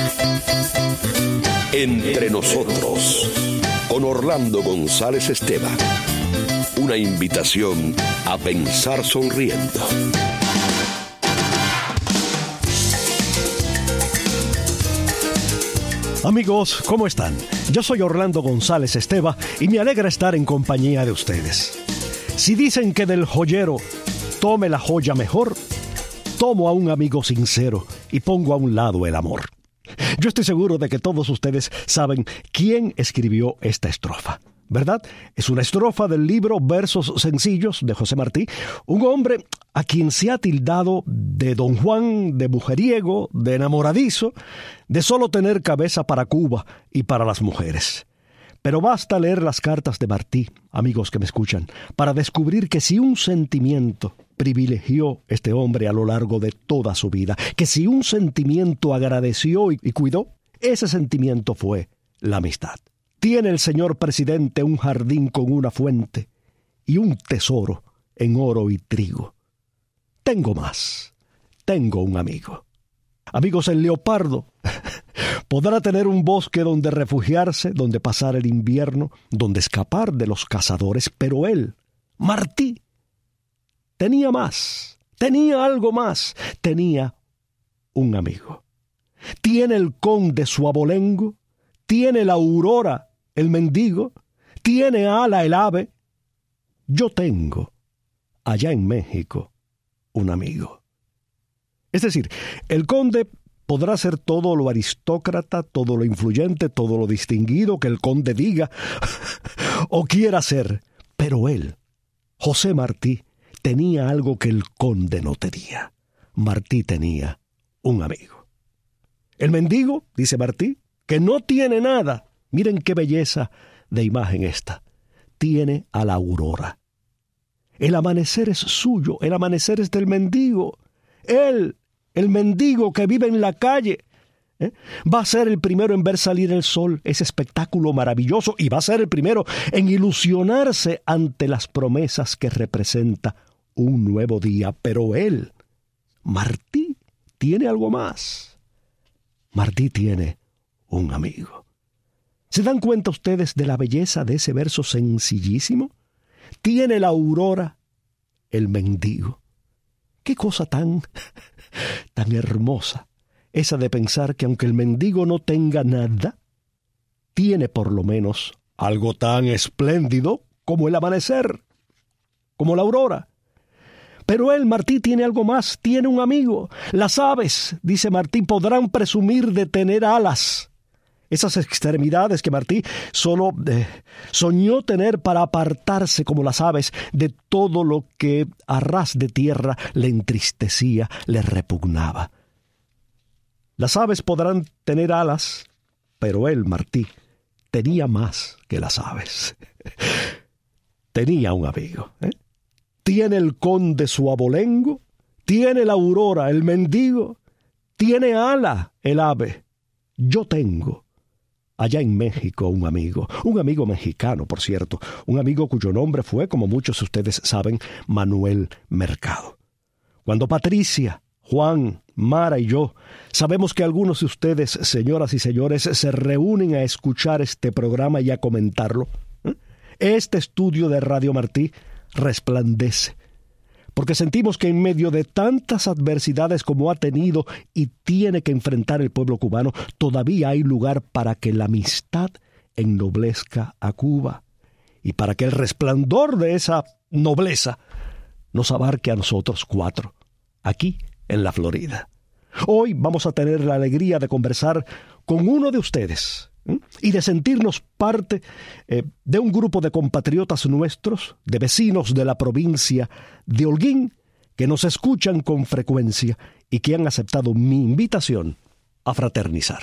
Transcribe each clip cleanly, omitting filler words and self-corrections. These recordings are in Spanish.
Entre nosotros, con Orlando González Esteban. Una invitación a pensar sonriendo. Amigos, ¿cómo están? Yo soy Orlando González Esteban y me alegra estar en compañía de ustedes. Si dicen que del joyero tome la joya mejor, tomo a un amigo sincero y pongo a un lado el amor. Yo estoy seguro de que todos ustedes saben quién escribió esta estrofa, ¿verdad? Es una estrofa del libro Versos Sencillos de José Martí, un hombre a quien se ha tildado de Don Juan, de mujeriego, de enamoradizo, de solo tener cabeza para Cuba y para las mujeres. Pero basta leer las cartas de Martí, amigos que me escuchan, para descubrir que si un sentimiento privilegió este hombre a lo largo de toda su vida, que si un sentimiento agradeció y cuidó, ese sentimiento fue la amistad. Tiene el señor presidente un jardín con una fuente y un tesoro en oro y trigo. Tengo más, tengo un amigo. Amigos, el leopardo podrá tener un bosque donde refugiarse, donde pasar el invierno, donde escapar de los cazadores, pero él, Martí, tenía más, tenía algo más, tenía un amigo. Tiene el conde su abolengo, tiene la aurora el mendigo, tiene ala el ave. Yo tengo, allá en México, un amigo. Es decir, el conde podrá ser todo lo aristócrata, todo lo influyente, todo lo distinguido que el conde diga o quiera ser, pero él, José Martí, tenía algo que el conde no tenía. Martí tenía un amigo. El mendigo, dice Martí, que no tiene nada, miren qué belleza de imagen esta, tiene a la aurora. El amanecer es suyo, el amanecer es del mendigo. Él, el mendigo que vive en la calle, va a ser el primero en ver salir el sol, ese espectáculo maravilloso, y va a ser el primero en ilusionarse ante las promesas que representa un nuevo día. Pero él, Martí, tiene algo más. Martí tiene un amigo. ¿Se dan cuenta ustedes de la belleza de ese verso sencillísimo? Tiene la aurora el mendigo. Qué cosa tan hermosa, esa de pensar que aunque el mendigo no tenga nada, tiene por lo menos algo tan espléndido como el amanecer, como la aurora. Pero él, Martí, tiene algo más, tiene un amigo. Las aves, dice Martí, podrán presumir de tener alas. Esas extremidades que Martí solo soñó tener para apartarse como las aves de todo lo que a ras de tierra le entristecía, le repugnaba. Las aves podrán tener alas, pero él, Martí, tenía más que las aves. Tenía un amigo. Tiene el conde su abolengo, tiene la aurora el mendigo, tiene ala el ave. Yo tengo allá en México un amigo mexicano, por cierto, un amigo cuyo nombre fue, como muchos de ustedes saben, Manuel Mercado. Cuando Patricia, Juan, Mara y yo sabemos que algunos de ustedes, señoras y señores, se reúnen a escuchar este programa y a comentarlo, este estudio de Radio Martí resplandece, porque sentimos que en medio de tantas adversidades como ha tenido y tiene que enfrentar el pueblo cubano, todavía hay lugar para que la amistad ennoblezca a Cuba y para que el resplandor de esa nobleza nos abarque a nosotros cuatro, aquí en la Florida. Hoy vamos a tener la alegría de conversar con uno de ustedes y de sentirnos parte de un grupo de compatriotas nuestros, de vecinos de la provincia de Holguín, que nos escuchan con frecuencia y que han aceptado mi invitación a fraternizar.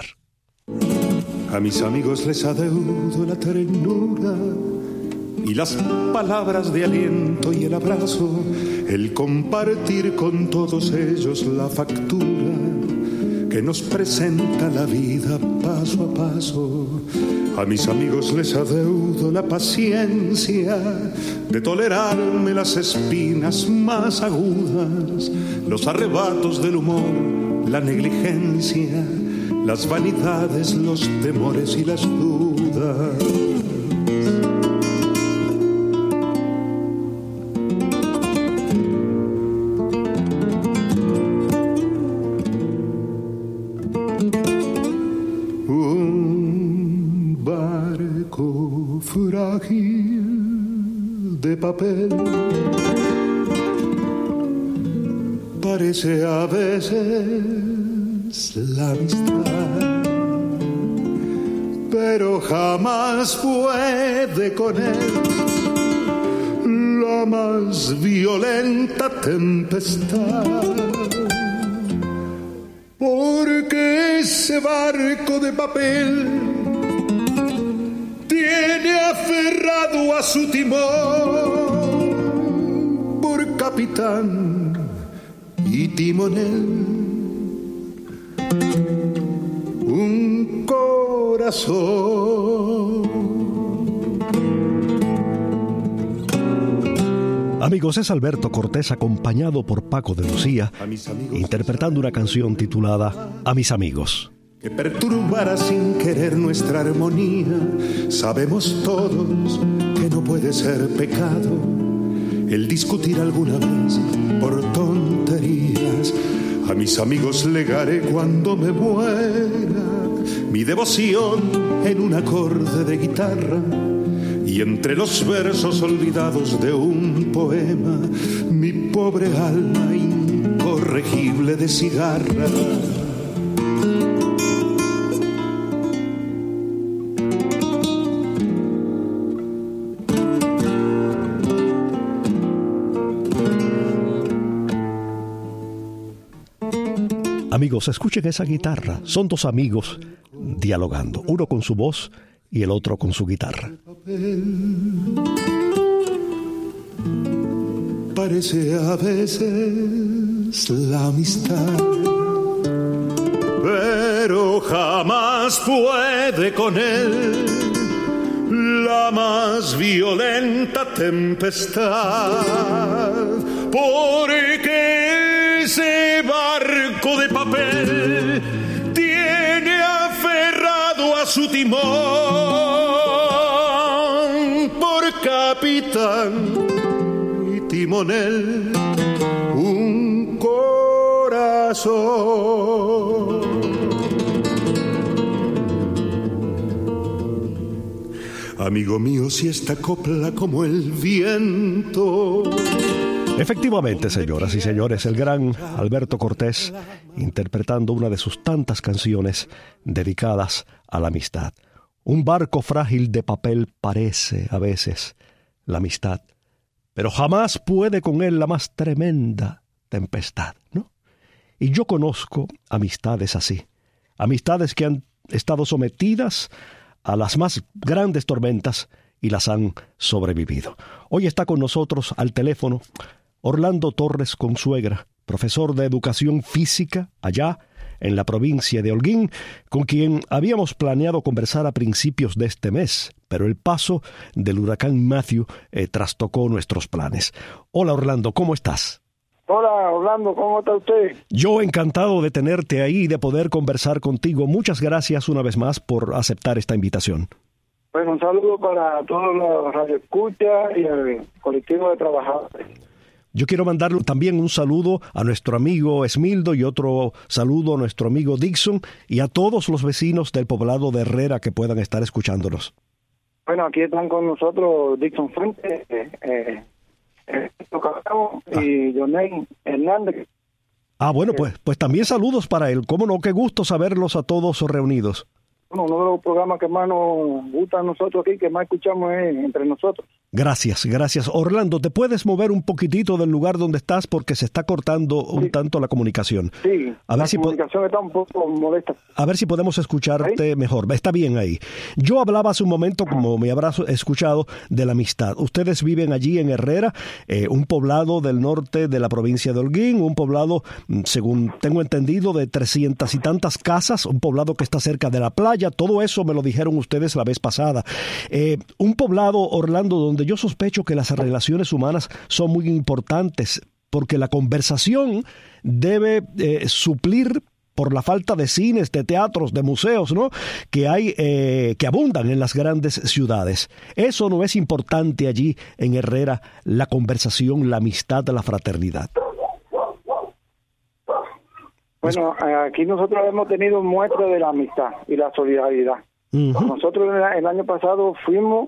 A mis amigos les adeudo la ternura y las palabras de aliento y el abrazo, el compartir con todos ellos la factura que nos presenta la vida paso a paso. A mis amigos les adeudo la paciencia de tolerarme las espinas más agudas, los arrebatos del humor, la negligencia las vanidades, los temores y las dudas. Un barco frágil de papel parece a veces la amistad, pero jamás puede con él la más violenta tempestad, porque ese barco de papel tiene aferrado a su timón por capitán y timonel un corazón. Amigos, es Alberto Cortés acompañado por Paco de Lucía, interpretando una canción titulada A mis amigos. Que perturbara sin querer nuestra armonía. Sabemos todos que no puede ser pecado el discutir alguna vez por tonterías. A mis amigos legaré cuando me muera mi devoción en un acorde de guitarra, y entre los versos olvidados de un poema mi pobre alma incorregible de cigarra. Amigos, escuchen esa guitarra. Son dos amigos dialogando, uno con su voz y el otro con su guitarra. Parece a veces la amistad, pero jamás puede con él la más violenta tempestad, porque ese barco de papel tiene aferrado a su timón por capitán y timonel un corazón. Amigo mío, si esta copla como el viento. Efectivamente, señoras y señores, el gran Alberto Cortés interpretando una de sus tantas canciones dedicadas a la amistad. Un barco frágil de papel parece a veces la amistad, pero jamás puede con él la más tremenda tempestad, ¿no? Y yo conozco amistades así, amistades que han estado sometidas a las más grandes tormentas y las han sobrevivido. Hoy está con nosotros al teléfono Orlando Torres Consuegra, profesor de Educación Física allá en la provincia de Holguín, con quien habíamos planeado conversar a principios de este mes, pero el paso del huracán Matthew trastocó nuestros planes. Hola Orlando, ¿cómo estás? Hola Orlando, ¿cómo está usted? Yo encantado de tenerte ahí y de poder conversar contigo. Muchas gracias una vez más por aceptar esta invitación. Bueno, un saludo para todos los radioescuchas y el colectivo de trabajadores. Yo quiero mandarle también un saludo a nuestro amigo Esmildo y otro saludo a nuestro amigo Dixon y a todos los vecinos del poblado de Herrera que puedan estar escuchándonos. Bueno, aquí están con nosotros Dixon Fuentes, y Jonel Hernández. Ah, bueno, pues también saludos para él. Cómo no, qué gusto saberlos a todos reunidos. Bueno, uno de los programas que más nos gusta a nosotros aquí, que más escuchamos es Entre Nosotros. Gracias. Orlando, ¿te puedes mover un poquitito del lugar donde estás? Porque se está cortando un tanto la comunicación. Sí, la comunicación está un poco molesta. A ver si podemos escucharte ¿ahí? Mejor. Está bien ahí. Yo hablaba hace un momento, como me habrás escuchado, de la amistad. Ustedes viven allí en Herrera, un poblado del norte de la provincia de Holguín, un poblado, según tengo entendido, de 300 y tantas casas, un poblado que está cerca de la playa. Todo eso me lo dijeron ustedes la vez pasada. Un poblado, Orlando, donde yo sospecho que las relaciones humanas son muy importantes, porque la conversación debe suplir por la falta de cines, de teatros, de museos, ¿no?, que hay, que abundan en las grandes ciudades. Eso no es importante allí en Herrera, la conversación, la amistad, la fraternidad. Bueno, aquí nosotros hemos tenido muestra de la amistad y la solidaridad. Uh-huh. Nosotros el año pasado fuimos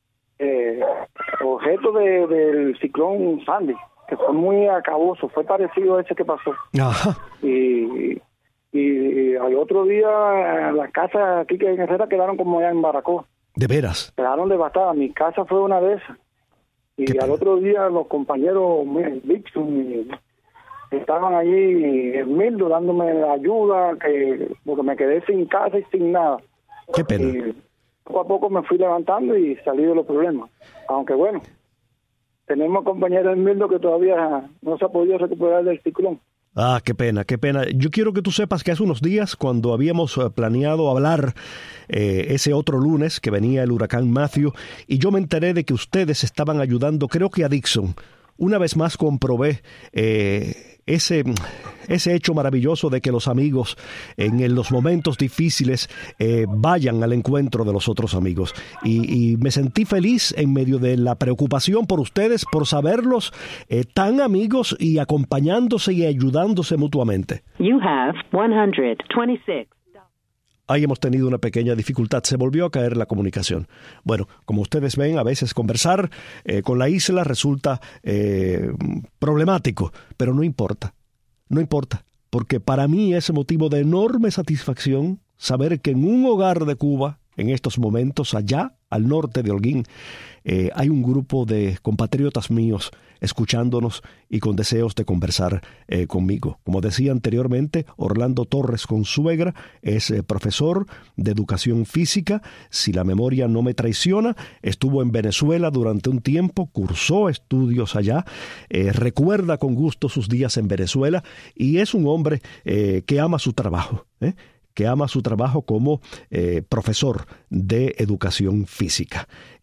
objeto del ciclón Sandy, que fue muy acaboso, fue parecido a ese que pasó. Ajá. Y al otro día las casas aquí en Herrera quedaron como ya en Baracoa. ¿De veras? Quedaron devastadas. Mi casa fue una de esas. Y al otro día los compañeros Dixon estaban allí en Mildo dándome ayuda, porque me quedé sin casa y sin nada. Qué pena. Y poco a poco me fui levantando y salí de los problemas. Aunque bueno, tenemos compañeros en Mildo que todavía no se ha podido recuperar del ciclón. Ah, qué pena, qué pena. Yo quiero que tú sepas que hace unos días, cuando habíamos planeado hablar ese otro lunes que venía el huracán Matthew, y yo me enteré de que ustedes estaban ayudando, creo que a Dixon. Una vez más comprobé ese hecho maravilloso de que los amigos en los momentos difíciles vayan al encuentro de los otros amigos. Y me sentí feliz en medio de la preocupación por ustedes, por saberlos tan amigos y acompañándose y ayudándose mutuamente. You have 126. Ahí hemos tenido una pequeña dificultad. Se volvió a caer la comunicación. Bueno, como ustedes ven, a veces conversar con la isla resulta problemático, pero no importa. No importa, porque para mí es motivo de enorme satisfacción saber que en un hogar de Cuba, en estos momentos, allá al norte de Holguín, hay un grupo de compatriotas míos escuchándonos y con deseos de conversar conmigo. Como decía anteriormente, Orlando Torres Consuegra es profesor de educación física. Si la memoria no me traiciona, estuvo en Venezuela durante un tiempo, cursó estudios allá, recuerda con gusto sus días en Venezuela y es un hombre que ama su trabajo, que ama su trabajo como profesor de educación física.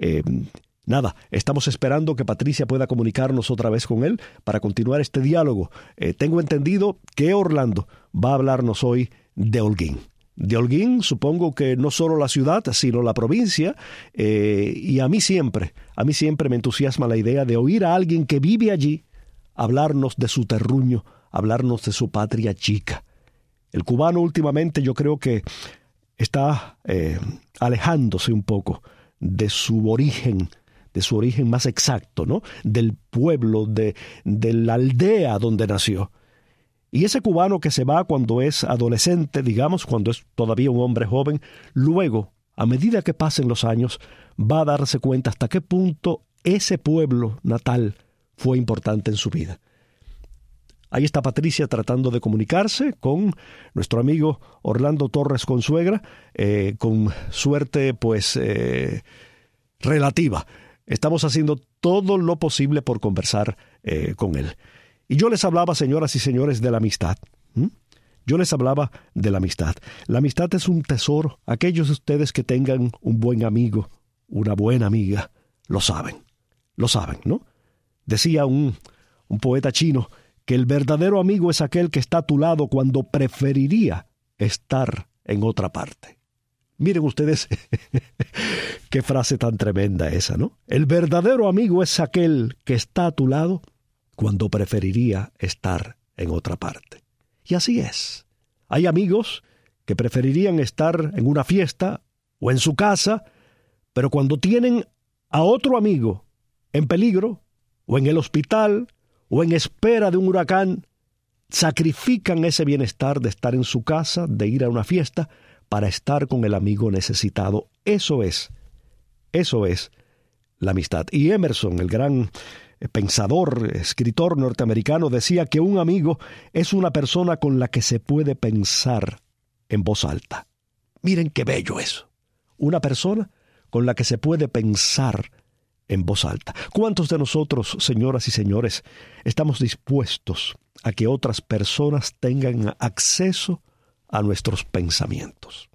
Nada, estamos esperando que Patricia pueda comunicarnos otra vez con él para continuar este diálogo. Tengo entendido que Orlando va a hablarnos hoy de Holguín. De Holguín, supongo que no solo la ciudad, sino la provincia, y a mí siempre me entusiasma la idea de oír a alguien que vive allí hablarnos de su terruño, hablarnos de su patria chica. El cubano últimamente yo creo que está alejándose un poco de su origen más exacto, ¿no? Del pueblo, de la aldea donde nació. Y ese cubano que se va cuando es adolescente, digamos, cuando es todavía un hombre joven, luego, a medida que pasen los años, va a darse cuenta hasta qué punto ese pueblo natal fue importante en su vida. Ahí está Patricia tratando de comunicarse con nuestro amigo Orlando Torres Consuegra, con suerte, pues, relativa. Estamos haciendo todo lo posible por conversar con él. Y yo les hablaba, señoras y señores, de la amistad. Yo les hablaba de la amistad. La amistad es un tesoro. Aquellos de ustedes que tengan un buen amigo, una buena amiga, lo saben, ¿no? Decía un poeta chino que el verdadero amigo es aquel que está a tu lado cuando preferiría estar en otra parte. Miren ustedes qué frase tan tremenda esa, ¿no? El verdadero amigo es aquel que está a tu lado cuando preferiría estar en otra parte. Y así es. Hay amigos que preferirían estar en una fiesta o en su casa, pero cuando tienen a otro amigo en peligro o en el hospital o en espera de un huracán, sacrifican ese bienestar de estar en su casa, de ir a una fiesta, para estar con el amigo necesitado. Eso es la amistad. Y Emerson, el gran pensador, escritor norteamericano, decía que un amigo es una persona con la que se puede pensar en voz alta. Miren qué bello eso. Una persona con la que se puede pensar en voz alta. ¿Cuántos de nosotros, señoras y señores, estamos dispuestos a que otras personas tengan acceso a nuestros pensamientos?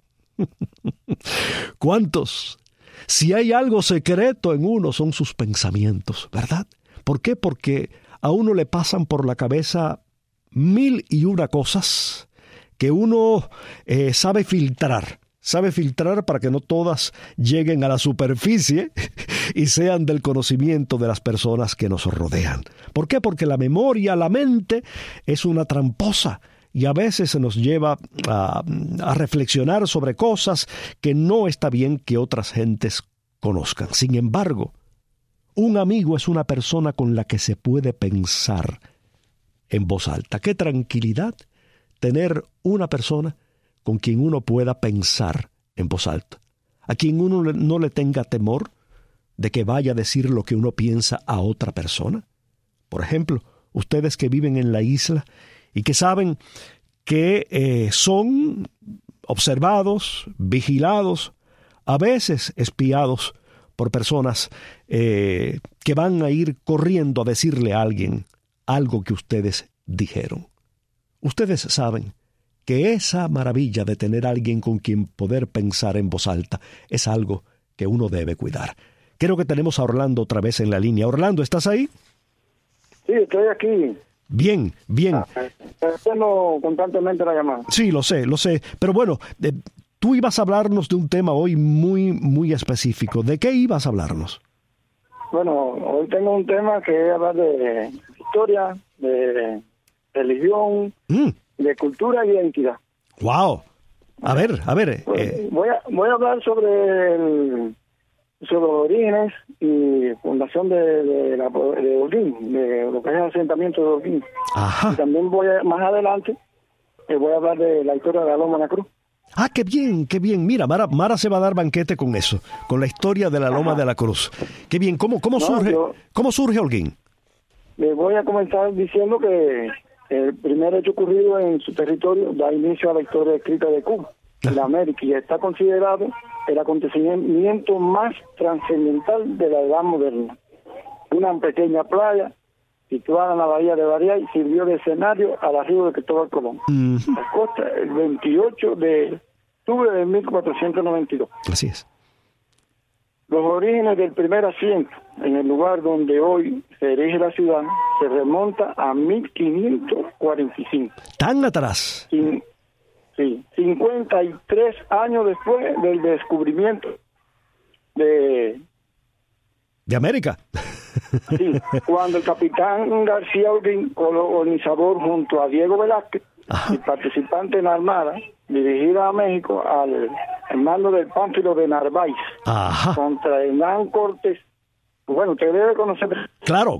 ¿Cuántos? Si hay algo secreto en uno, son sus pensamientos, ¿verdad? ¿Por qué? Porque a uno le pasan por la cabeza 1001 cosas que uno sabe filtrar para que no todas lleguen a la superficie y sean del conocimiento de las personas que nos rodean. ¿Por qué? Porque la memoria, la mente, es una tramposa y a veces se nos lleva a reflexionar sobre cosas que no está bien que otras gentes conozcan. Sin embargo, un amigo es una persona con la que se puede pensar en voz alta. ¡Qué tranquilidad tener una persona con quien uno pueda pensar en voz alta! A quien uno no le tenga temor de que vaya a decir lo que uno piensa a otra persona. Por ejemplo, ustedes que viven en la isla y que saben que son observados, vigilados, a veces espiados por personas que van a ir corriendo a decirle a alguien algo que ustedes dijeron. Ustedes saben que esa maravilla de tener a alguien con quien poder pensar en voz alta es algo que uno debe cuidar. Creo que tenemos a Orlando otra vez en la línea. Orlando, ¿estás ahí? Sí, estoy aquí. Bien. Haciendo constantemente la llamada. Sí, lo sé. Pero bueno, tú ibas a hablarnos de un tema hoy muy específico. ¿De qué ibas a hablarnos? Bueno, hoy tengo un tema que es hablar de historia, de religión, de cultura y identidad. ¡Wow! A ver. Voy a hablar sobre los orígenes y fundación de Holguín, de lo que es el asentamiento de Holguín. Ajá. Y también más adelante, voy a hablar de la historia de la Loma de la Cruz. Ah, qué bien. Mira, Mara se va a dar banquete con eso, con la historia de la Loma de la Cruz. Qué bien. ¿Cómo surge Holguín? Le voy a comenzar diciendo que el primer hecho ocurrido en su territorio da inicio a la historia escrita de Cuba, de América, y está considerado el acontecimiento más trascendental de la edad moderna. Una pequeña playa situada en la bahía de Bariay sirvió de escenario al arribo de Cristóbal Colón. La costa, el 28 de octubre de 1492. Así es. Los orígenes del primer asiento en el lugar donde hoy se erige la ciudad se remonta a 1545. ¿Tan atrás? Sí, 53 años después del descubrimiento de América. Sí, cuando el capitán García Holguín, colonizador junto a Diego Velázquez, y participante en la Armada, dirigida a México al mando del Pánfilo de Narváez, contra Hernán Cortés. Bueno, usted debe conocer. Claro.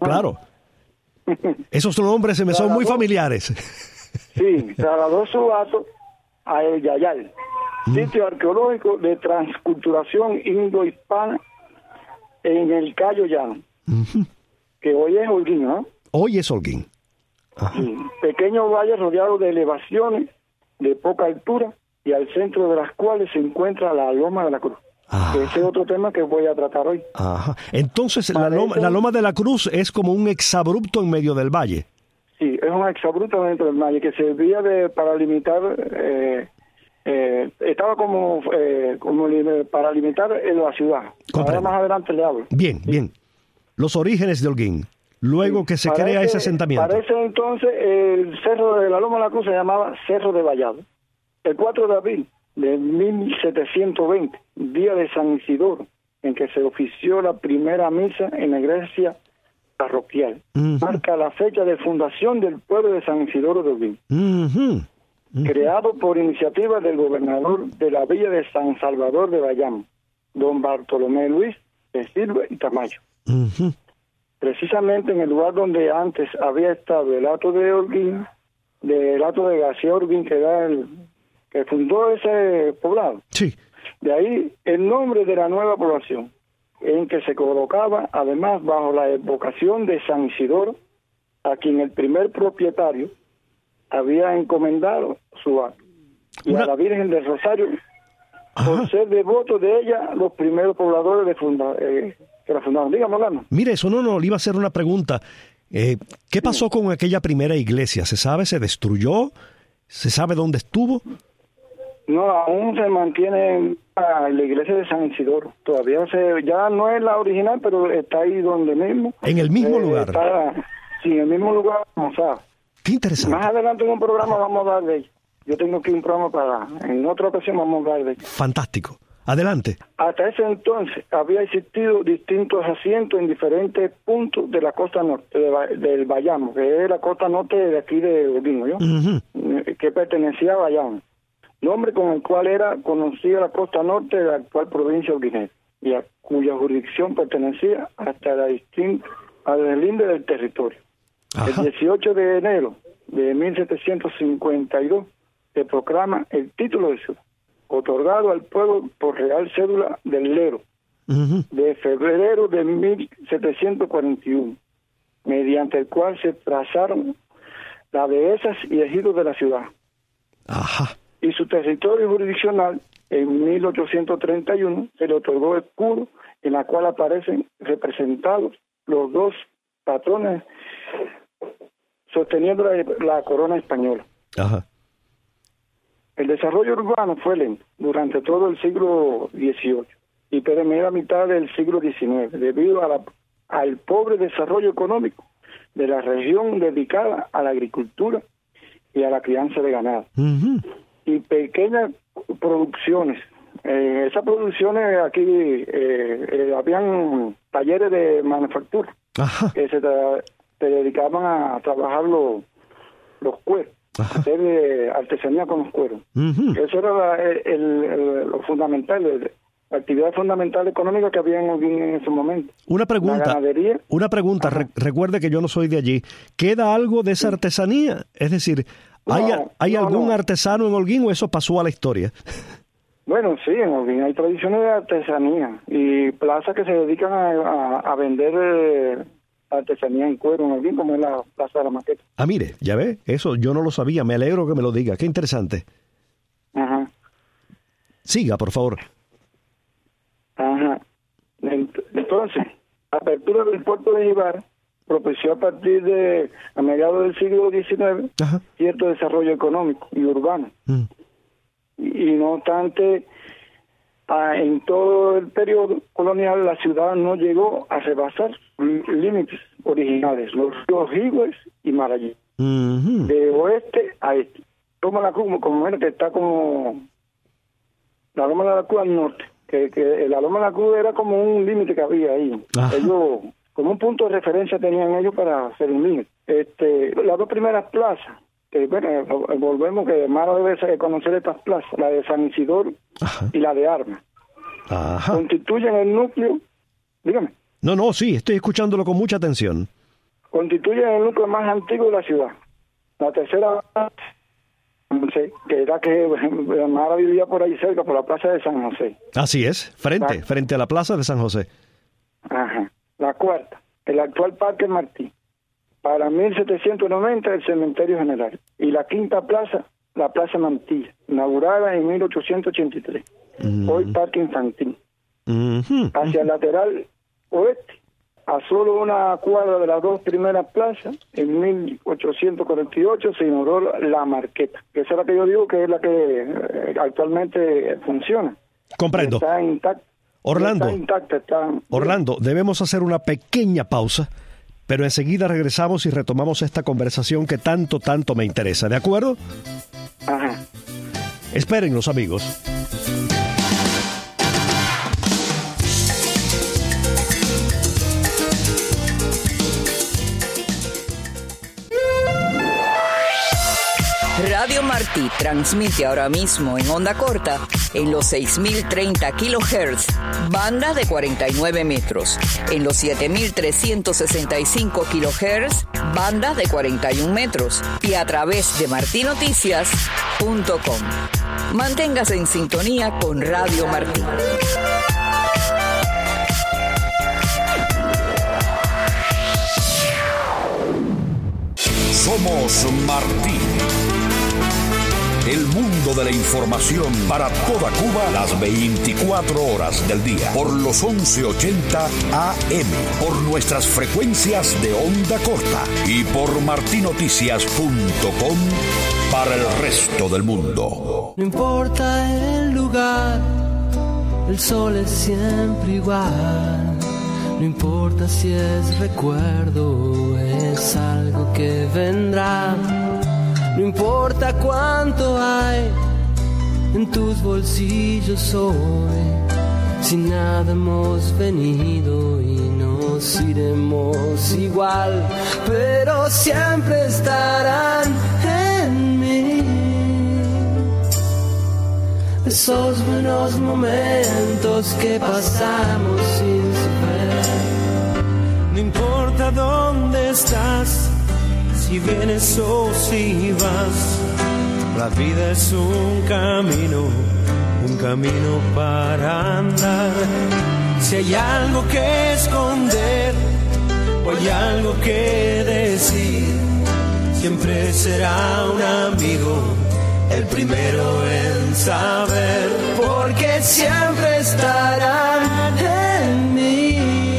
Esos nombres se me son muy familiares. Sí, trasladó su vaso a El Yayal, sitio arqueológico de transculturación indohispana en el Cayo Llano, que hoy es Holguín, ¿no? Hoy es Holguín. Sí, pequeños valles rodeados de elevaciones de poca altura y al centro de las cuales se encuentra la Loma de la Cruz. Ese es otro tema que voy a tratar hoy. Entonces, la Loma de la Cruz es como un exabrupto en medio del valle. Sí, es un exabrupto dentro del valle que servía para limitar, estaba como para limitar la ciudad. Ahora más adelante le hablo. Bien. Los orígenes de Holguín. Luego que se crea ese asentamiento. Para ese entonces, el cerro de la Loma de la Cruz se llamaba Cerro de Vallado. El 4 de abril de 1720, día de San Isidoro, en que se ofició la primera misa en la iglesia parroquial. Marca la fecha de fundación del pueblo de San Isidoro de Holguín. Creado por iniciativa del gobernador de la villa de San Salvador de Bayamo, don Bartolomé Luis de Silva y Tamayo. Precisamente en el lugar donde antes había estado el hato de Holguín, del hato de García Holguín, que era que fundó ese poblado. Sí. De ahí el nombre de la nueva población, en que se colocaba además bajo la evocación de San Isidoro, a quien el primer propietario había encomendado su acto, y a la Virgen del Rosario, por ser devoto de ella, los primeros pobladores que la fundaron. Dígame, Orlando. Mire, eso no, le iba a hacer una pregunta. ¿Qué pasó con aquella primera iglesia? ¿Se sabe? ¿Se destruyó? ¿Se sabe dónde estuvo? No, aún se mantiene la iglesia de San Isidoro. Todavía ya no es la original, pero está ahí donde mismo. ¿En el mismo lugar? Sí, en el mismo lugar, como sabe. Qué interesante. Más adelante en un programa vamos a hablar de ella. yo tengo aquí un programa en otra ocasión vamos a hablar de ello. Fantástico. Adelante. Hasta ese entonces había existido distintos asientos en diferentes puntos de la costa norte, del Bayamo, que es la costa norte de aquí de Holguín, ¿yo? Que pertenecía a Bayamo, nombre con el cual era conocida la costa norte de la actual provincia holguinera, y a cuya jurisdicción pertenecía hasta al linde del territorio. Ajá. El 18 de enero de 1752 se proclama el título de ciudad, otorgado al pueblo por Real Cédula del Lero, de febrero de 1741, mediante el cual se trazaron las dehesas y ejidos de la ciudad. Ajá. Y su territorio jurisdiccional, en 1831, se le otorgó escudo en la cual aparecen representados los dos patrones sosteniendo la corona española. Ajá. El desarrollo urbano fue lento durante todo el siglo XVIII y primera mitad del siglo XIX, debido al pobre desarrollo económico de la región dedicada a la agricultura y a la crianza de ganado. Y pequeñas producciones. Esas producciones aquí, habían talleres de manufactura. Ajá. Que se dedicaban a trabajar los cueros. Ajá. Hacer artesanía con los cueros. Eso era lo fundamental, la actividad fundamental económica que había en ese momento. Una pregunta. La ganadería. Una pregunta. Recuerde que yo no soy de allí. ¿Queda algo de esa artesanía? Es decir, ¿hay algún artesano en Holguín o eso pasó a la historia? Bueno, sí, en Holguín hay tradiciones de artesanía y plazas que se dedican a vender artesanía en cuero en Holguín, como es la Plaza de la Maqueta. Ah, mire, ya ve, eso yo no lo sabía, me alegro que me lo diga, qué interesante. Ajá. Siga, por favor. Ajá. Entonces, la apertura del puerto de Ibar propició a mediados del siglo XIX, ajá, cierto desarrollo económico y urbano. Y no obstante, en todo el periodo colonial la ciudad no llegó a rebasar límites originales, los ríos Higües y Marallí, de oeste a este. Loma de la Cruz, como era que está como la Loma de la Cruz al norte, que la Loma de la Cruz era como un límite que había ahí. Ajá. Ellos, como un punto de referencia tenían ellos para hacer un límite. Las dos primeras plazas, bueno, volvemos que Mara debe conocer estas plazas, la de San Isidoro, ajá, y la de Armas. Ajá. Constituyen el núcleo, dígame. No, sí, estoy escuchándolo con mucha atención. Constituyen el núcleo más antiguo de la ciudad. La tercera, que era que Mara vivía por ahí cerca, por la plaza de San José. Así es, frente a la plaza de San José. Ajá. La cuarta, el actual Parque Martí. Para 1790 el Cementerio General. Y la quinta plaza, la Plaza Mantilla, inaugurada en 1883. Hoy Parque Infantil. Hacia el lateral oeste, a solo una cuadra de las dos primeras plazas, en 1848 se inauguró la Marqueta, que esa es la que yo digo que es la que actualmente funciona. Comprendo. Está intacta. Orlando, debemos hacer una pequeña pausa, pero enseguida regresamos y retomamos esta conversación que tanto me interesa, ¿de acuerdo? Ajá. Espérennos, amigos. Radio Martí transmite ahora mismo en onda corta en los 6030 kHz, banda de 49 metros, en los 7365 kHz, banda de 41 metros y a través de martinoticias.com. Manténgase en sintonía con Radio Martí. Somos Martí. El mundo de la información para toda Cuba las 24 horas del día. Por los 1180 AM. Por nuestras frecuencias de onda corta. Y por martinoticias.com para el resto del mundo. No importa el lugar, el sol es siempre igual. No importa si es recuerdo o es algo que vendrá. no importa cuánto hay en tus bolsillos hoy. Sin nada hemos venido y nos iremos igual, pero siempre estarán en mí esos buenos momentos que pasamos sin saber. No importa dónde estás, si vienes o si vas, la vida es un camino para andar. Si hay algo que esconder o hay algo que decir, siempre será un amigo el primero en saber, porque siempre estarán en mí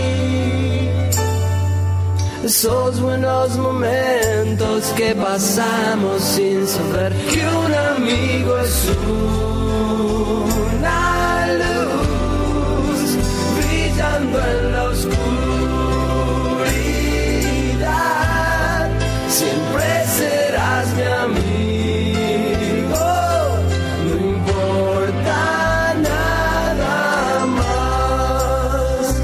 esos buenos momentos que pasamos sin saber que un amigo es una luz brillando en la oscuridad. Siempre serás mi amigo, no importa nada más.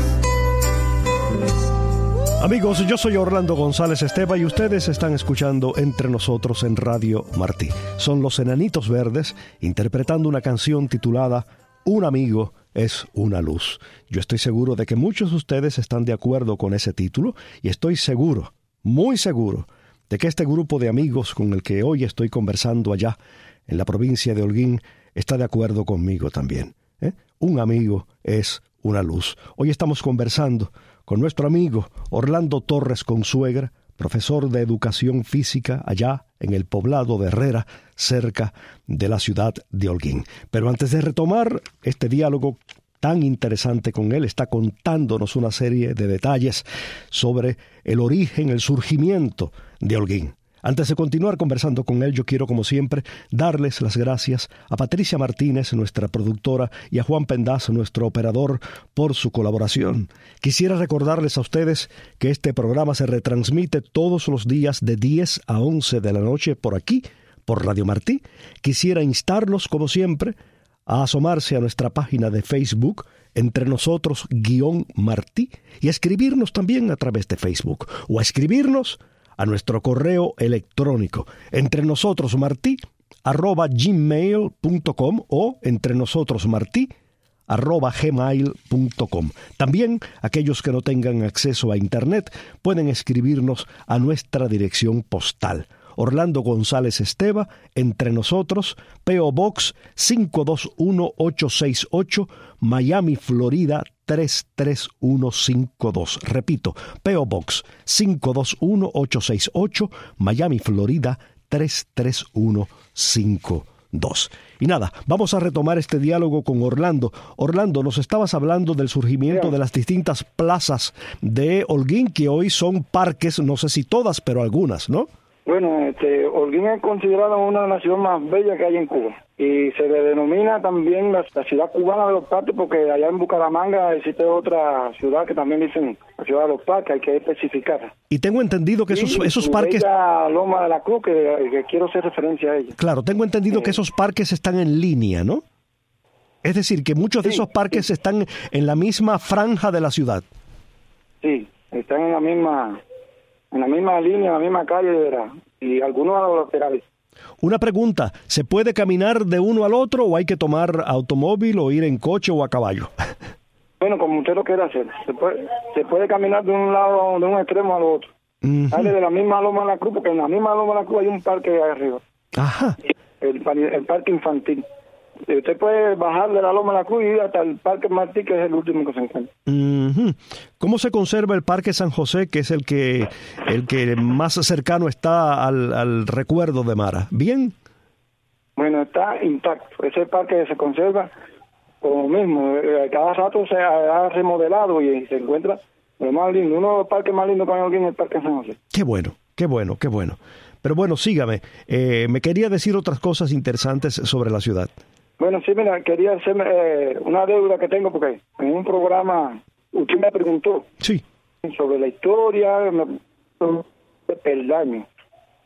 Amigos, yo soy Orlando González Esteva y ustedes están escuchando Entre Nosotros en Radio Martí. Son los Enanitos Verdes interpretando una canción titulada Un amigo es una luz. Yo estoy seguro de que muchos de ustedes están de acuerdo con ese título y estoy seguro, muy seguro, de que este grupo de amigos con el que hoy estoy conversando allá en la provincia de Holguín está de acuerdo conmigo también. Un amigo es una luz. Hoy estamos conversando con nuestro amigo Orlando Torres Consuegra, profesor de educación física allá en el poblado de Herrera, cerca de la ciudad de Holguín. Pero antes de retomar este diálogo tan interesante con él, está contándonos una serie de detalles sobre el origen, el surgimiento de Holguín. Antes de continuar conversando con él, yo quiero, como siempre, darles las gracias a Patricia Martínez, nuestra productora, y a Juan Pendaz, nuestro operador, por su colaboración. Quisiera recordarles a ustedes que este programa se retransmite todos los días de 10 a 11 de la noche por aquí, por Radio Martí. Quisiera instarlos, como siempre, a asomarse a nuestra página de Facebook, Entre Nosotros-Martí, y a escribirnos también a través de Facebook, o a escribirnos a nuestro correo electrónico entrenosotrosmarti@gmail.com o entrenosotrosmarti@gmail.com. También aquellos que no tengan acceso a internet pueden escribirnos a nuestra dirección postal. Orlando González Esteva, Entre Nosotros, P.O. Box 521868, Miami, Florida 33152. Repito, P.O. Box 521868, Miami, Florida 33152. Y nada, vamos a retomar este diálogo con Orlando. Orlando, nos estabas hablando del surgimiento de las distintas plazas de Holguín, que hoy son parques, no sé si todas, pero algunas, ¿no? Bueno, Holguín es considerada una de las ciudades más bellas que hay en Cuba y se le denomina también la ciudad cubana de los parques porque allá en Bucaramanga existe otra ciudad que también dicen la ciudad de los parques, hay que especificar. Y tengo entendido que esos parques... Loma de la Cruz, que quiero hacer referencia a ella. Claro, tengo entendido que esos parques están en línea, ¿no? Es decir, que muchos de esos parques están en la misma franja de la ciudad. Sí, están en la misma línea, en la misma calle, y algunos a los laterales. Una pregunta, ¿se puede caminar de uno al otro o hay que tomar automóvil o ir en coche o a caballo? Bueno, como usted lo quiera hacer. Se puede caminar de un lado, de un extremo al otro. Sale de la misma Loma de la Cruz, porque en la misma Loma de la Cruz hay un parque ahí arriba. Ajá. El parque infantil. Usted puede bajar de la Loma de la Cruz y ir hasta el Parque Martí, que es el último que se encuentra. ¿Cómo se conserva el Parque San José, que es el que más cercano está al recuerdo de Mara? ¿Bien? Bueno, está intacto. Ese parque se conserva como mismo. Cada rato se ha remodelado y se encuentra lo más lindo. Uno de los parques más lindos que hay aquí en el Parque San José. Qué bueno. Pero bueno, sígame. Me quería decir otras cosas interesantes sobre la ciudad. Bueno, sí, mira, quería hacerme una deuda que tengo, porque en un programa usted me preguntó sí. sobre la historia de Peldaño.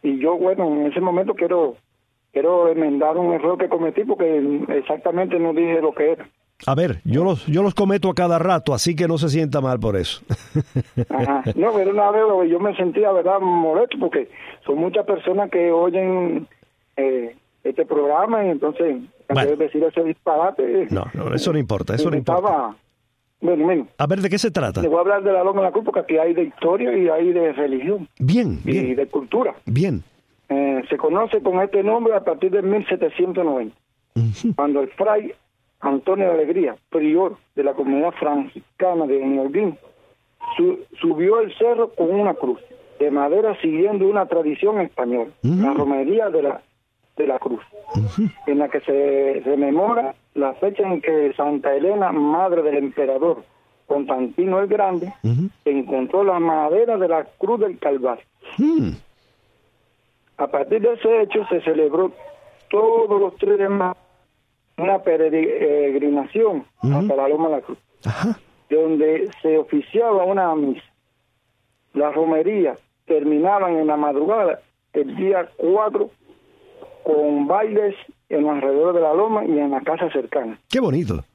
Y yo, bueno, en ese momento quiero enmendar un error que cometí porque exactamente no dije lo que era. A ver, yo los cometo a cada rato, así que no se sienta mal por eso. Ajá. No, pero una vez yo me sentía, verdad, molesto porque son muchas personas que oyen este programa y entonces, antes de decir ese disparate... No, eso no importa, eso no importa. Bueno, a ver, ¿de qué se trata? Le voy a hablar de la Loma de la Cruz porque aquí hay de historia y hay de religión. Bien. Y de cultura. Bien. Se conoce con este nombre a partir de 1790, cuando el fray Antonio de Alegría, prior de la comunidad franciscana de Holguín, subió el cerro con una cruz de madera siguiendo una tradición española, la romería de la cruz, en la que se rememora la fecha en que Santa Elena, madre del emperador Constantino el Grande, encontró la madera de la cruz del Calvario. A partir de ese hecho se celebró todos los 3 de mayo una peregrinación hasta la Loma de la Cruz, donde se oficiaba una misa. Las romerías terminaban en la madrugada el día 4 con bailes en los alrededores de la loma y en la casa cercana. ¡Qué bonito!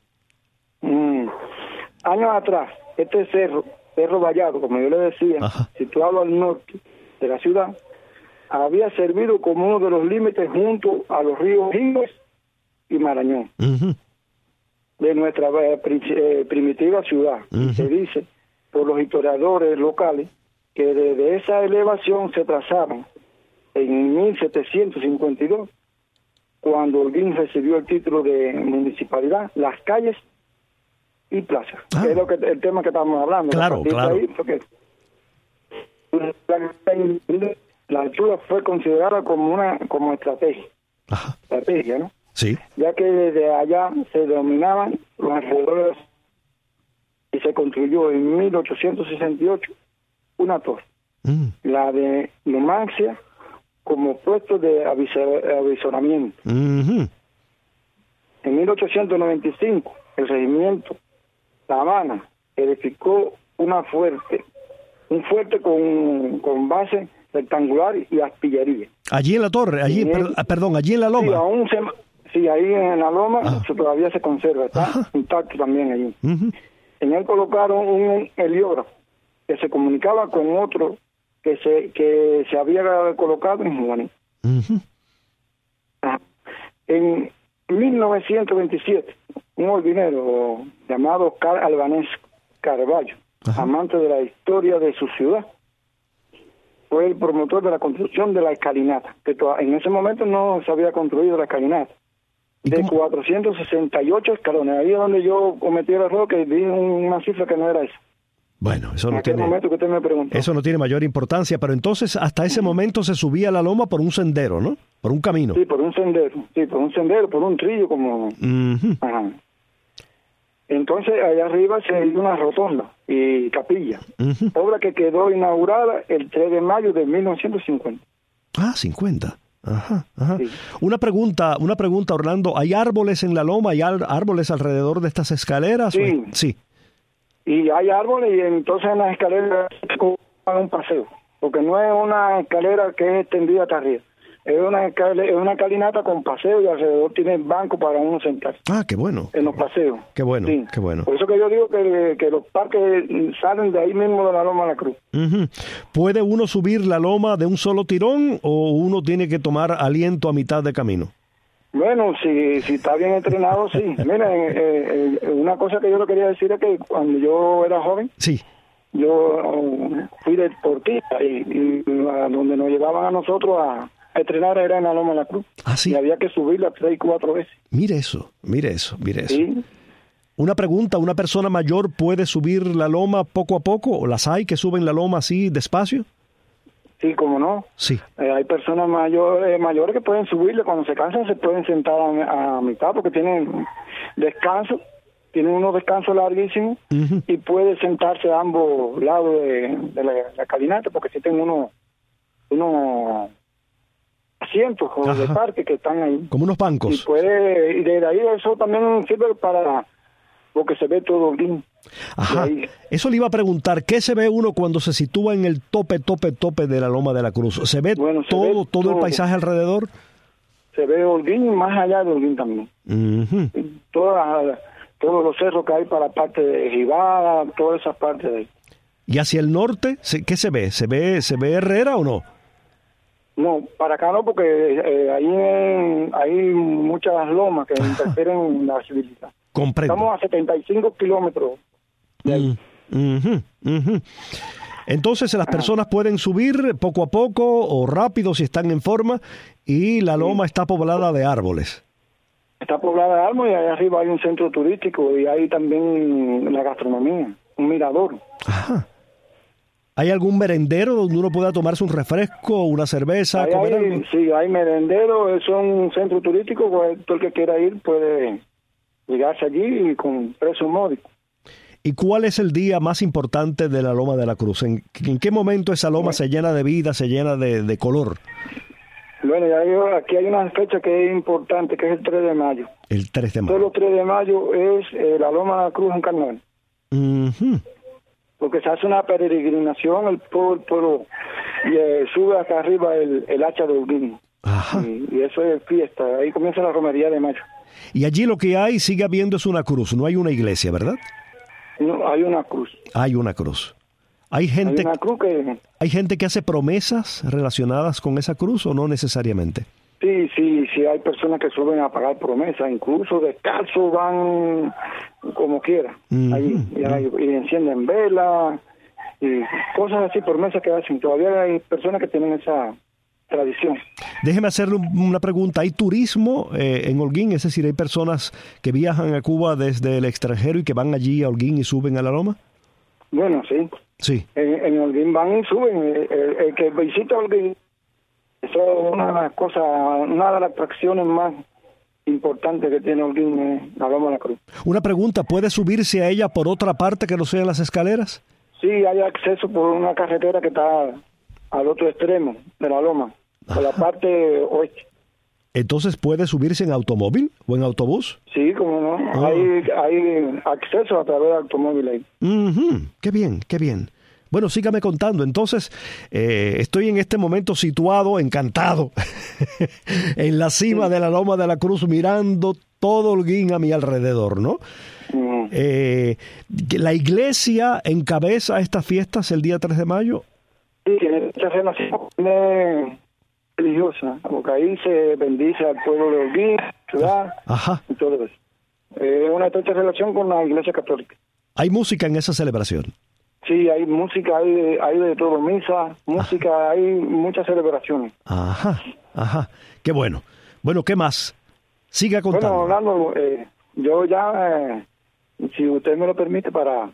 Años atrás, este Cerro Vallado, como yo le decía, situado al norte de la ciudad, había servido como uno de los límites junto a los ríos Jíguez y Marañón de nuestra primitiva ciudad. Se dice por los historiadores locales que desde esa elevación se trazaron en 1752, cuando Holguín recibió el título de municipalidad, las calles y plazas, que es el tema que estamos hablando. Claro. Ahí, porque la altura fue considerada como estrategia, ¿no? Sí. Ya que desde allá se dominaban los alrededores y se construyó en 1868 una torre, la de Numancia, como puesto de avisoramiento. En 1895 el regimiento La Habana edificó un fuerte con base rectangular y artillería. Allí en la torre, allí en la loma. Sí, ahí en la loma todavía se conserva, está intacto también allí. En él colocaron un heliógrafo que se comunicaba con otro que se había colocado en Juaní. En 1927, un holguinero llamado Oscar Albanés Carballo, amante de la historia de su ciudad, fue el promotor de la construcción de la escalinata, que en ese momento no se había construido la escalinata, de 468 escalones. Ahí es donde yo cometí el error, que di una cifra que no era esa. Bueno, eso no tiene mayor importancia, pero entonces hasta ese momento se subía a la loma por un sendero, ¿no? Por un camino. Sí, por un sendero, por un trillo como... Entonces allá arriba se hizo una rotonda y capilla, obra que quedó inaugurada el 3 de mayo de 1950. 50. Sí. Una pregunta, Orlando, ¿hay árboles en la loma? ¿Hay árboles alrededor de estas escaleras? Sí. Y hay árboles y entonces en las escaleras se hace un paseo, porque no es una escalera que es extendida hasta arriba. Es una calinata con paseo y alrededor tiene banco para uno sentarse. Qué bueno. En los paseos. Qué bueno, sí. Qué bueno. Por eso que yo digo que los parques salen de ahí mismo de la Loma de la Cruz. ¿Puede uno subir la loma de un solo tirón o uno tiene que tomar aliento a mitad de camino? Bueno, si está bien entrenado, sí. Mira, una cosa que yo le quería decir es que cuando yo era joven, yo fui deportista y a donde nos llevaban a nosotros a entrenar era en la Loma de la Cruz. ¿Sí? Y había que subirla 3 y 4 veces. Mire eso. Sí. Una pregunta, ¿una persona mayor puede subir la loma poco a poco? ¿O las hay que suben la loma así despacio? Sí, cómo no. Sí. Hay personas mayores que pueden subirle, cuando se cansan se pueden sentar a mitad porque tienen descanso, tienen unos descansos larguísimos y puede sentarse a ambos lados de la calinata porque si tienen unos asientos de parque que están ahí. Como unos bancos. Y desde ahí eso también sirve para porque se ve todo bien. Ajá, eso le iba a preguntar, ¿qué se ve uno cuando se sitúa en el tope de la Loma de la Cruz? ¿Se ve todo el paisaje alrededor? Se ve Holguín y más allá de Holguín también. Uh-huh. Todos los cerros que hay para la parte de Jibada, todas esas partes de ahí. ¿Y hacia el norte qué se ve? ¿Se ve Herrera o no? No, para acá no, porque ahí hay muchas lomas que interfieren en la civilización. Comprendo. Estamos a 75 kilómetros de ahí. Entonces las personas pueden subir poco a poco o rápido si están en forma, y la loma está poblada de árboles. Está poblada de árboles, y allá arriba hay un centro turístico y hay también la gastronomía, un mirador. Ajá. ¿Hay algún merendero donde uno pueda tomarse un refresco, una cerveza, comer algo? Sí, hay merendero, es un centro turístico, pues, todo el que quiera ir puede llegarse allí con precio módico. ¿Y cuál es el día más importante de la Loma de la Cruz? ¿En qué momento esa loma se llena de vida, se llena de color? Bueno, aquí hay una fecha que es importante, que es el 3 de mayo. El 3 de mayo. Todos los 3 de mayo es la Loma de la Cruz en carnaval. Uh-huh. Porque se hace una peregrinación, el pueblo sube hasta arriba el hacha de Holguín. Ajá. Y eso es fiesta, ahí comienza la romería de mayo. Y allí lo que hay, sigue habiendo, es una cruz, no hay una iglesia, ¿verdad? No, hay una cruz. Hay una cruz. ¿Hay gente que hace promesas relacionadas con esa cruz o no necesariamente? Sí, hay personas que suelen a pagar promesas, incluso descalzos van como quiera, y encienden velas y cosas así, promesas que hacen. Todavía hay personas que tienen esa tradición. Déjeme hacerle una pregunta. ¿Hay turismo en Holguín? Es decir, ¿hay personas que viajan a Cuba desde el extranjero y que van allí a Holguín y suben a la loma? Bueno, sí. Sí. En Holguín van y suben. El que visita Holguín, eso es una de las atracciones más importantes que tiene Holguín, la Loma de la Cruz. Una pregunta, ¿puede subirse a ella por otra parte que no sean las escaleras? Sí, hay acceso por una carretera que está al otro extremo de la loma, por la parte oeste. ¿Entonces puede subirse en automóvil o en autobús? Sí, como no. Hay acceso a través de automóvil ahí. Uh-huh. Qué bien. Bueno, sígame contando. Entonces, estoy en este momento situado, encantado, en la cima de la Loma de la Cruz, mirando todo Holguín a mi alrededor, ¿no? Uh-huh. ¿La iglesia encabeza estas fiestas el día 3 de mayo? Sí, tiene mucha relación religiosa, porque ahí se bendice al pueblo de Holguín, ciudad, y todo eso. Una estrecha relación con la iglesia católica. ¿Hay música en esa celebración? Sí, hay música, hay de todo, misa, música, hay muchas celebraciones. Ajá. Qué bueno. Bueno, ¿qué más? Siga contando. Bueno, Orlando, yo ya, si usted me lo permite, para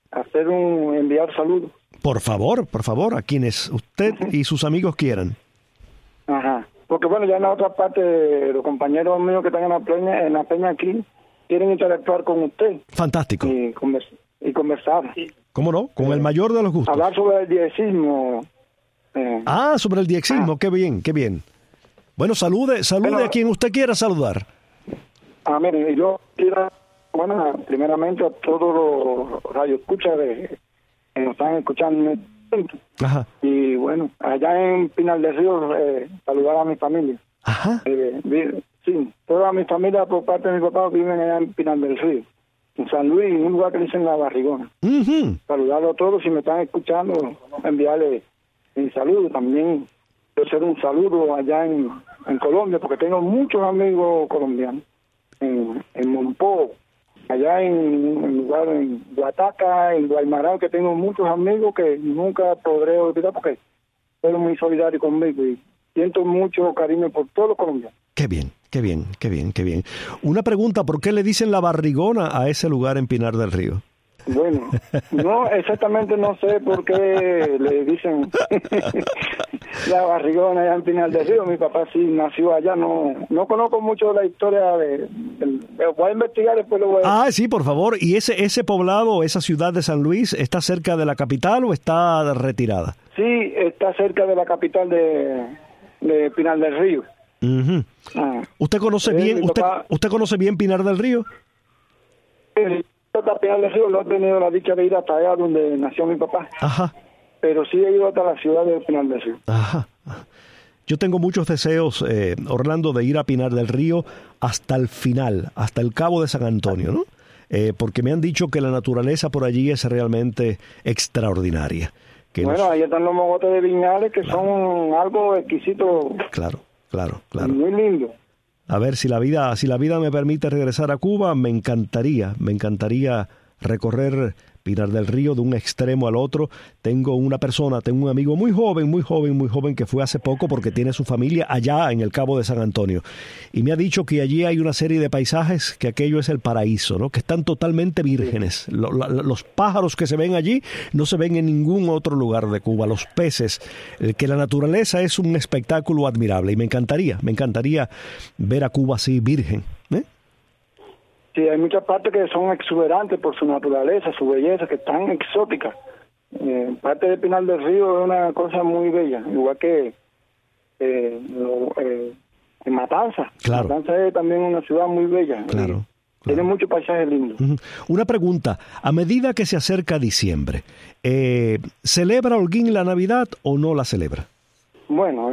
enviar saludos. Por favor, a quienes usted y sus amigos quieran. Ajá. Porque bueno, ya en la otra parte, los compañeros míos que están en la peña aquí, quieren interactuar con usted. Fantástico. Y conversar. ¿Cómo no? Con el mayor de los gustos. Hablar sobre el diezismo. Sobre el diezismo. Qué bien. Bueno, salude a quien usted quiera saludar. Mire, yo quiero, primeramente a todos los radioescuchas que nos están escuchando. Ajá. Y bueno, allá en Pinar del Río, saludar a mi familia. Ajá. Sí, toda mi familia por parte de mi papá viven allá en Pinar del Río, en San Luis, en un lugar que dicen La Barrigona. Uh-huh. Saludarlos a todos, si me están escuchando, enviarles mi saludo. También quiero hacer un saludo allá en Colombia, porque tengo muchos amigos colombianos, en Monpó, allá en lugar en Guataca, en Guaymaral, que tengo muchos amigos que nunca podré olvidar porque fueron muy solidarios conmigo y siento mucho cariño por todos los colombianos. Qué bien. Una pregunta, ¿por qué le dicen La Barrigona a ese lugar en Pinar del Río? Bueno, no, exactamente no sé por qué le dicen La Barrigona allá en Pinar del Río. Mi papá sí nació allá, no conozco mucho la historia voy a investigar, después lo voy a... Sí, por favor. ¿Y ese poblado, esa ciudad de San Luis, está cerca de la capital o está retirada? Sí, está cerca de la capital de Pinar del Río. Uh-huh. ¿Usted conoce bien Pinar del Río? hasta Pinar del Río, no he tenido la dicha de ir hasta allá donde nació mi papá. Ajá. Pero sí he ido hasta la ciudad de Pinar del Río. Ajá. Yo tengo muchos deseos, Orlando, de ir a Pinar del Río hasta el final, hasta el Cabo de San Antonio, ¿no? Porque me han dicho que la naturaleza por allí es realmente extraordinaria. Bueno, ahí están los mogotes de Viñales, que son algo exquisito. Claro. Muy lindo. A ver, si la vida me permite regresar a Cuba, me encantaría recorrer Pinar del Río de un extremo al otro. Tengo un amigo muy joven que fue hace poco porque tiene su familia allá en el Cabo de San Antonio. Y me ha dicho que allí hay una serie de paisajes que aquello es el paraíso, ¿no? Que están totalmente vírgenes. Los pájaros que se ven allí no se ven en ningún otro lugar de Cuba. Los peces, que la naturaleza es un espectáculo admirable. Y me encantaría ver a Cuba así virgen, ¿eh? Sí, hay muchas partes que son exuberantes por su naturaleza, su belleza, que están exóticas. Parte de Pinar del Río es una cosa muy bella, igual que en Matanza. Claro. Matanza es también una ciudad muy bella. Claro. Tiene muchos paisajes lindos. Una pregunta, a medida que se acerca diciembre, ¿celebra Holguín la Navidad o no la celebra? Bueno,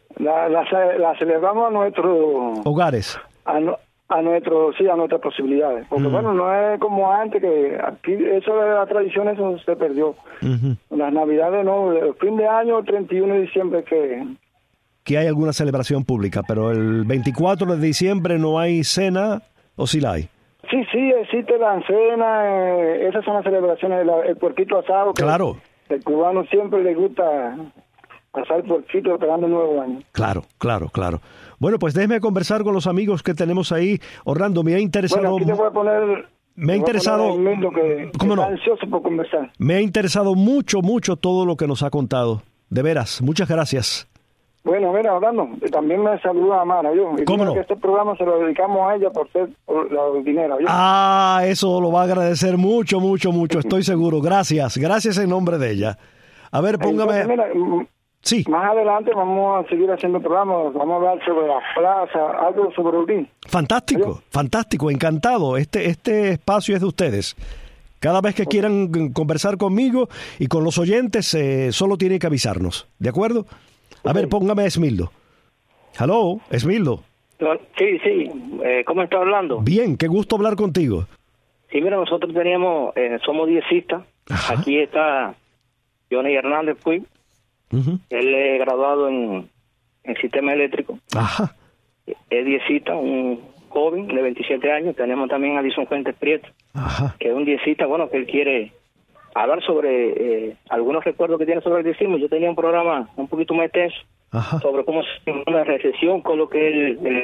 la celebramos a nuestros hogares. A nuestras posibilidades. Porque bueno, no es como antes, que aquí eso de la tradición, eso se perdió. Las Navidades no, el fin de año, el 31 de diciembre que hay alguna celebración pública, pero el 24 de diciembre no hay cena, ¿o sí la hay? Sí, existe la cena, esas son las celebraciones, el puerquito asado. Claro. El cubano siempre le gusta pasar el puerquito esperando el nuevo año. Claro. Bueno, pues déjeme conversar con los amigos que tenemos ahí. Orlando, me ha interesado... Bueno, aquí te voy a poner... Me ha interesado... ¿Cómo no? Está ansioso por conversar. Me ha interesado mucho todo lo que nos ha contado. De veras, muchas gracias. Bueno, mira, Orlando, también me saluda a Mara, yo. Y ¿cómo no? Que este programa se lo dedicamos a ella por ser la ordinera, yo. Ah, eso lo va a agradecer mucho, estoy seguro. Gracias en nombre de ella. A ver, póngame... Entonces, mira, sí. Más adelante vamos a seguir haciendo programas, vamos a hablar sobre la plaza, algo sobre Holguín. Fantástico, encantado. Este espacio es de ustedes. Cada vez que quieran conversar conmigo y con los oyentes, solo tienen que avisarnos, ¿de acuerdo? A ver, póngame a Esmildo. Hello, Esmildo. Sí, ¿cómo está hablando? Bien, qué gusto hablar contigo. Sí, mira, nosotros somos diezistas. Ajá. Aquí está Johnny Hernández Puig. Él es graduado en sistema eléctrico. Ajá. Es diezista, un joven de 27 años. Tenemos también a Edison Fuentes Prieto, Ajá. que es un diezista, que él quiere hablar sobre algunos recuerdos que tiene sobre el diezismo. Yo tenía un programa un poquito más extenso. Ajá. Sobre cómo se llama la recesión con lo que él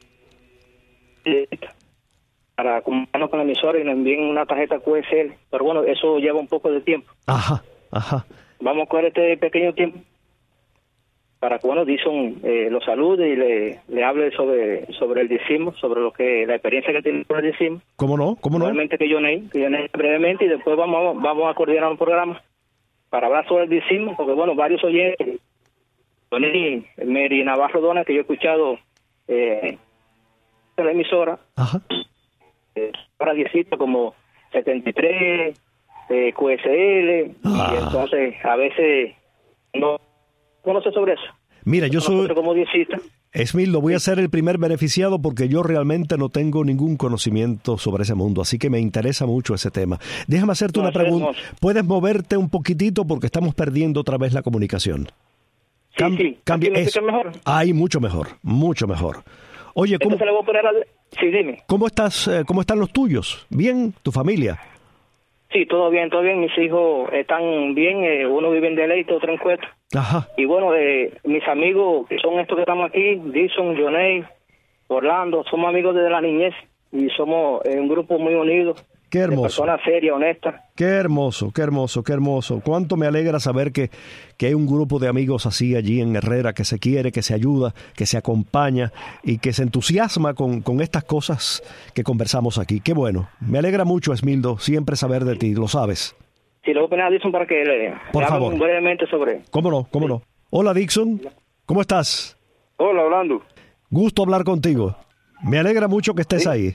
para comunicarnos con la emisora y nos envíen una tarjeta QSL. Pero bueno, eso lleva un poco de tiempo. Ajá. Vamos a coger este pequeño tiempo para que Edison lo salude y le hable sobre el diezismo, sobre lo que la experiencia que tiene con el diezismo. ¿Cómo no? Realmente que Johnny brevemente, y después vamos a coordinar un programa para hablar sobre el diezismo, porque varios oyentes, Johnny Mary Navarro Dona, que yo he escuchado en la emisora, Ajá. Para diezistas como 73, QSL, y entonces a veces no conoce sobre eso. Mira, yo soy... como diezista. Esmildo, voy a ser el primer beneficiado porque yo realmente no tengo ningún conocimiento sobre ese mundo, así que me interesa mucho ese tema. Déjame hacerte una pregunta. ¿Puedes moverte un poquitito porque estamos perdiendo otra vez la comunicación? Sí. Cambia. ¿Me escuchas mejor? Ay, mucho mejor. Oye, ¿cómo? Le voy a poner sí, dime. ¿Cómo están los tuyos? ¿Bien? ¿Tu familia? Sí, todo bien. Mis hijos están bien. Uno vive en Deleite, otro en Cueto. Ajá. Y mis amigos, que son estos que estamos aquí, Dixon, Johnny, Orlando, somos amigos desde la niñez y somos un grupo muy unido. Qué hermoso. De personas serias, honestas. Qué hermoso. Cuánto me alegra saber que hay un grupo de amigos así allí en Herrera, que se quiere, que se ayuda, que se acompaña y que se entusiasma con estas cosas que conversamos aquí. Qué bueno. Me alegra mucho, Esmildo, siempre saber de ti, lo sabes. Sí, le voy a poner a Dixon para que le hable brevemente sobre... ¿Cómo no? Hola, Dixon. ¿Cómo estás? Hola, Orlando. Gusto hablar contigo. Me alegra mucho que estés ahí.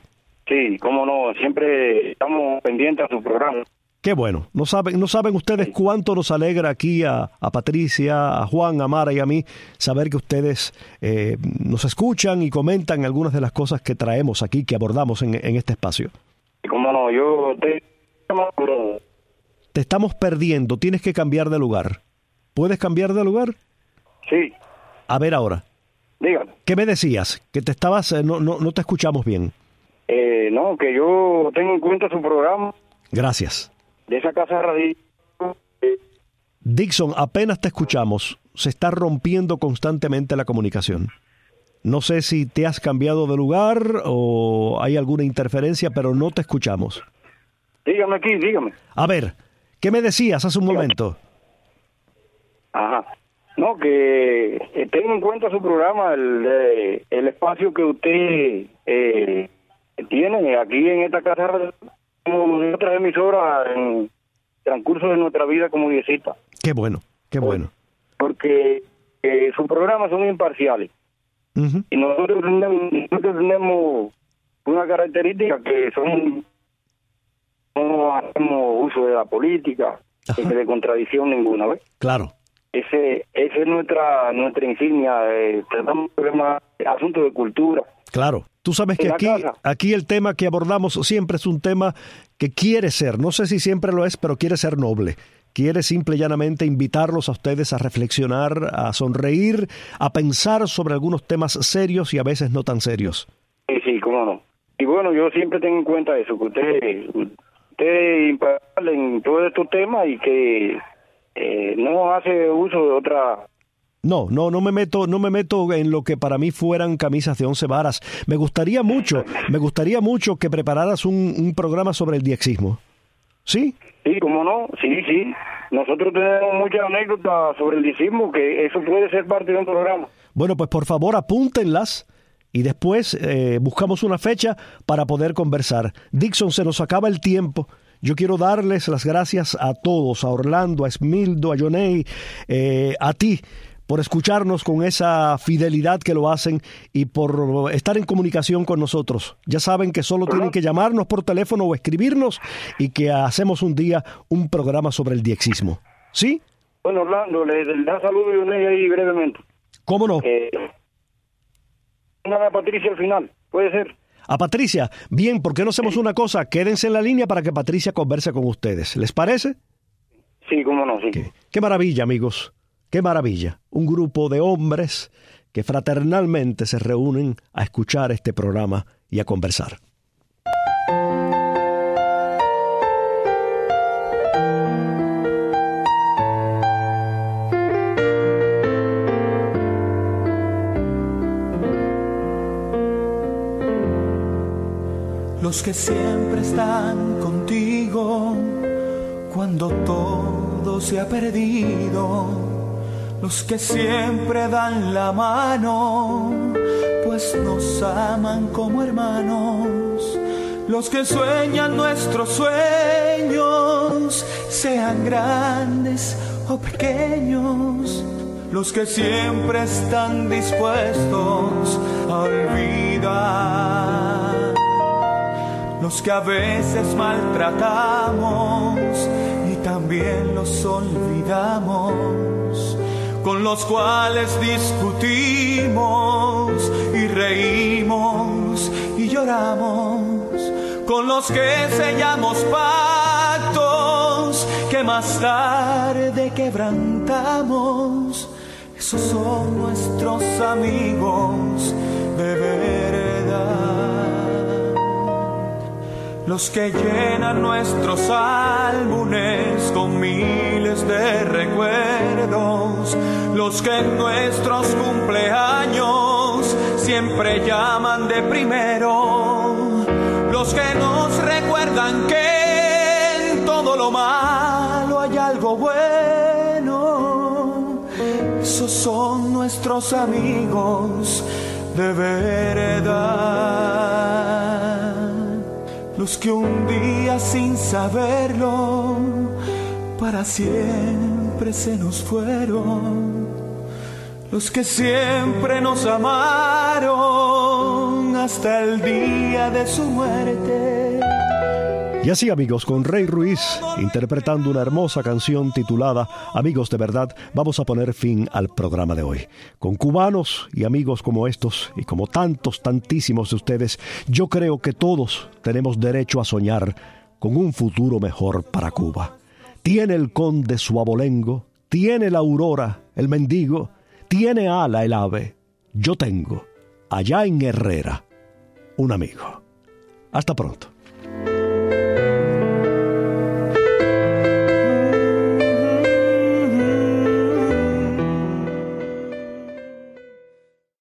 Sí, cómo no, siempre estamos pendientes a su programa. Qué bueno. No saben ustedes cuánto nos alegra aquí a Patricia, a Juan, a Mara y a mí saber que ustedes nos escuchan y comentan algunas de las cosas que traemos aquí, que abordamos en este espacio. Cómo no, Te estamos perdiendo, tienes que cambiar de lugar. ¿Puedes cambiar de lugar? Sí. A ver ahora. Dígame. ¿Qué me decías? Que te estabas, no te escuchamos bien. No, que yo tengo en cuenta su programa. Gracias. De esa casa radio. Dixon, apenas te escuchamos. Se está rompiendo constantemente la comunicación. No sé si te has cambiado de lugar o hay alguna interferencia, pero no te escuchamos. Dígame aquí, dígame. A ver, ¿qué me decías hace un momento? Ajá. No, que tengo en cuenta su programa, el espacio que usted tiene aquí en esta casa radio, como en otras emisoras en el transcurso de nuestra vida como diecita. Qué bueno, qué bueno. Porque sus programas son imparciales. Uh-huh. Y nosotros tenemos una característica que no hacemos uso de la política, de contradicción ninguna, ¿ves? Claro. Ese es nuestra insignia, tratamos problemas, asuntos de cultura. Claro. Tú sabes que aquí el tema que abordamos siempre es un tema que quiere ser, no sé si siempre lo es, pero quiere ser noble. Quiere simple y llanamente invitarlos a ustedes a reflexionar, a sonreír, a pensar sobre algunos temas serios y a veces no tan serios. Sí, cómo no. Y bueno, yo siempre tengo en cuenta eso, que usted imparcial en todos estos temas y que no hace uso de otra... No me meto en lo que para mí fueran camisas de 11 varas. Me gustaría mucho que prepararas un programa sobre el diexismo. ¿Sí? Sí, cómo no, sí. Nosotros tenemos muchas anécdotas sobre el diexismo, que eso puede ser parte de un programa. Bueno, pues por favor apúntenlas y después buscamos una fecha para poder conversar. Dixon, se nos acaba el tiempo. Yo quiero darles las gracias a todos, a Orlando, a Esmildo, a Yoney, a ti, por escucharnos con esa fidelidad que lo hacen y por estar en comunicación con nosotros. Ya saben que solo tienen que llamarnos por teléfono o escribirnos y que hacemos un día un programa sobre el diexismo. ¿Sí? Bueno, Orlando, le da saludo y Yoney ahí brevemente. ¿Cómo no? Una a Patricia al final, ¿puede ser? A Patricia, bien, ¿por qué no hacemos una cosa? Quédense en la línea para que Patricia converse con ustedes. ¿Les parece? Sí, cómo no, sí. Qué maravilla, amigos. Qué maravilla. Un grupo de hombres que fraternalmente se reúnen a escuchar este programa y a conversar. Los que siempre están contigo cuando todo se ha perdido. Los que siempre dan la mano, pues nos aman como hermanos. Los que sueñan nuestros sueños, sean grandes o pequeños. Los que siempre están dispuestos a olvidar. Los que a veces maltratamos y también los olvidamos. Con los cuales discutimos y reímos y lloramos, con los que sellamos pactos que más tarde quebrantamos. Esos son nuestros amigos de verdad. Los que llenan nuestros álbumes con miles de recuerdos. Los que en nuestros cumpleaños siempre llaman de primero. Los que nos recuerdan que en todo lo malo hay algo bueno. Esos son nuestros amigos de verdad. Los que un día sin saberlo para siempre se nos fueron. Los que siempre nos amaron hasta el día de su muerte. Y así, amigos, con Rey Ruiz interpretando una hermosa canción titulada Amigos de Verdad, vamos a poner fin al programa de hoy. Con cubanos y amigos como estos y como tantísimos de ustedes, yo creo que todos tenemos derecho a soñar con un futuro mejor para Cuba. Tiene el conde su abolengo, tiene la aurora el mendigo, tiene ala el ave. Yo tengo, allá en Herrera, un amigo. Hasta pronto.